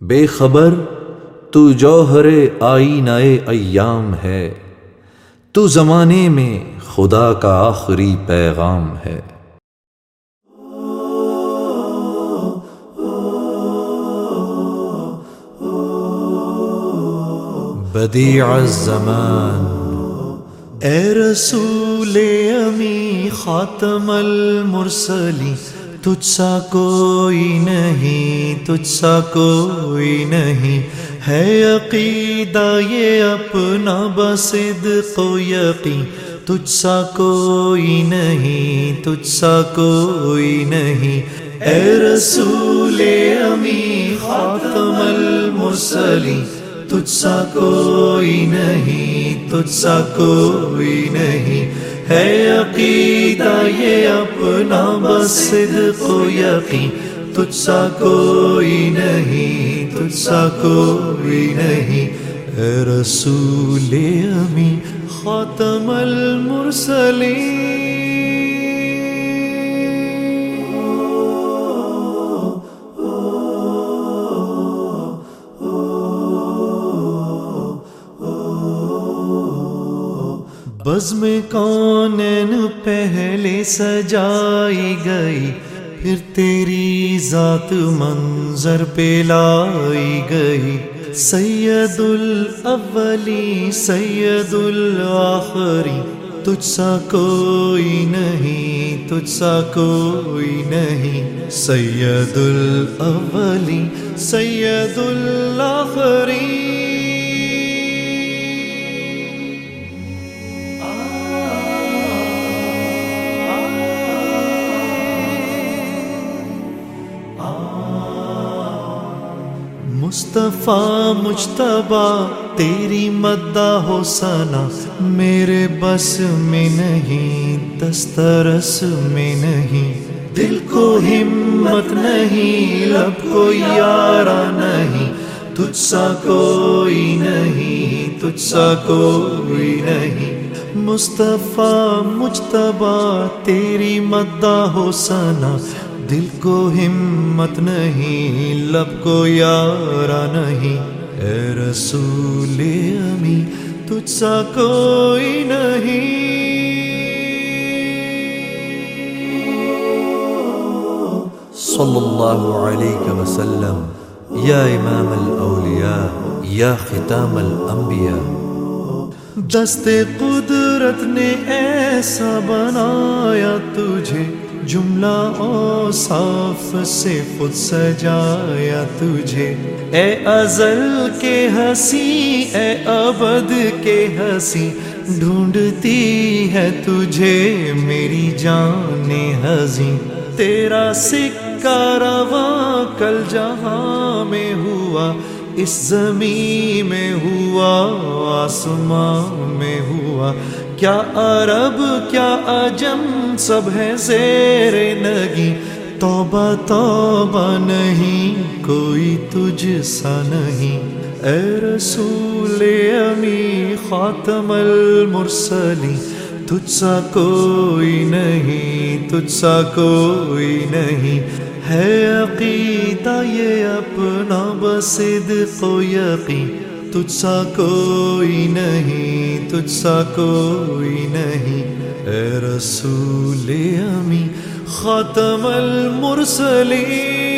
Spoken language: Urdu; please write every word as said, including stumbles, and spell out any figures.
بے خبر تو جوہر آئینہ ایام ہے، تو زمانے میں خدا کا آخری پیغام ہے۔ بدیع الزمان، اے رسول امی خاتم المرسلی، تجھ سا کوئی نہیں، تجھ سا کوئی نہیں، ہے عقیدہ یہ اپنا بصدق و یقین، تجھ سا کوئی نہیں، تجھ سا کوئی نہیں، اے رسول امی خاتم المرسلی، تجھ سا کوئی نہیں، تجھ سا کوئی نہیں، ہے عقیدہ یہ اپنا بصدق و یقین، تجھ سا کوئی نہیں، تجھ سا کوئی نہیں، اے رسول امی خاتم المرسلین۔ بزم کونین پہلے سجائی گئی، پھر تیری ذات منظر پہ لائی گئی، سید الاولی سید الآخری، تجھ سا کوئی نہیں، تجھ سا کوئی نہیں، سید الاولی سید الآخری۔ مصطفیٰ مجتبیٰ تیری مدح و ثنا میرے بس میں نہیں، دسترس میں نہیں، دل کو ہمت نہیں، لب کو یارا نہیں، تجھ سا کوئی نہیں، تجھ سا کوئی نہیں، مصطفیٰ مجتبیٰ تیری مدح و ثنا دل کو ہمت نہیں، لب کو یارا نہیں، اے رسول امی تجھ سا کوئی نہیں۔ صلی اللہ علیہ وسلم یا امام الاولیاء یا ختام الانبیاء۔ دست قدرت نے ایسا بنایا تجھے، جملہ اوصاف سے خود سجایا تجھے، اے ازل کے ہنسی اے ابد کے ہنسی، ڈھونڈتی ہے تجھے میری جان ہزیں، تیرا سکہ رواں کل جہاں میں ہوا، اس زمین میں ہوا، آسمان میں ہوا، کیا عرب کیا عجم سب ہے زیر نگی، توبہ توبہ نہیں کوئی تجھ سا نہیں، اے رسول امی خاتم المرسلی، تجھ سا کوئی نہیں، تجھ سا کوئی نہیں، ہے عقیدہ یہ اپنا بصدق و یقین، تجھ سا کوئی نہیں، تجھ سا کوئی نہیں، اے رسول امی خاتم المرسلین۔